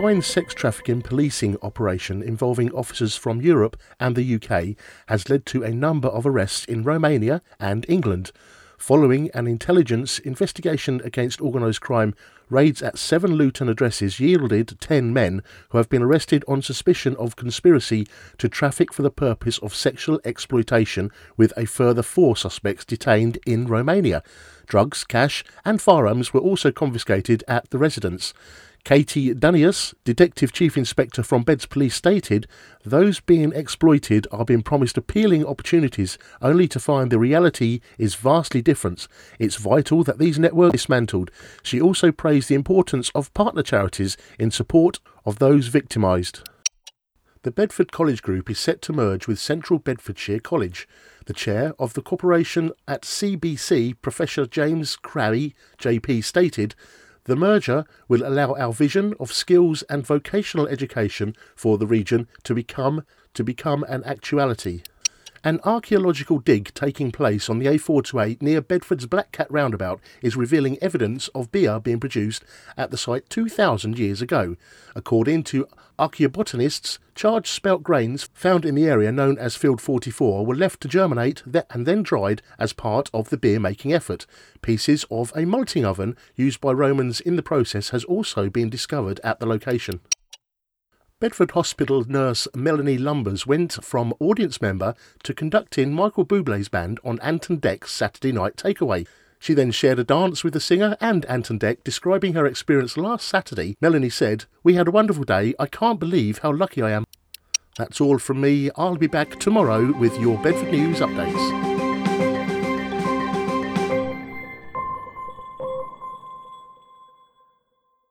combined sex trafficking policing operation involving officers from Europe and the UK has led to a number of arrests in Romania and England. Following an intelligence investigation against organised crime, raids at 7 Luton addresses yielded 10 men who have been arrested on suspicion of conspiracy to traffic for the purpose of sexual exploitation, with a further 4 suspects detained in Romania. Drugs, cash and firearms were also confiscated at the residence. Katie Dunius, Detective Chief Inspector from Beds Police, stated, "Those being exploited are being promised appealing opportunities only to find the reality is vastly different. It's vital that these networks are dismantled." She also praised the importance of partner charities in support of those victimised. The Bedford College Group is set to merge with Central Bedfordshire College. The chair of the corporation at CBC, Professor James Crowley, JP, stated, "The merger will allow our vision of skills and vocational education for the region to become an actuality." An archaeological dig taking place on the A428 near Bedford's Black Cat roundabout is revealing evidence of beer being produced at the site 2,000 years ago. According to archaeobotanists, charged spelt grains found in the area known as Field 44 were left to germinate and then dried as part of the beer-making effort. Pieces of a malting oven used by Romans in the process has also been discovered at the location. Bedford Hospital nurse Melanie Lumbers went from audience member to conducting Michael Bublé's band on Anton Deck's Saturday Night Takeaway. She then shared a dance with the singer and Anton Deck, describing her experience last Saturday. Melanie said, "We had a wonderful day. I can't believe how lucky I am." That's all from me. I'll be back tomorrow with your Bedford News updates.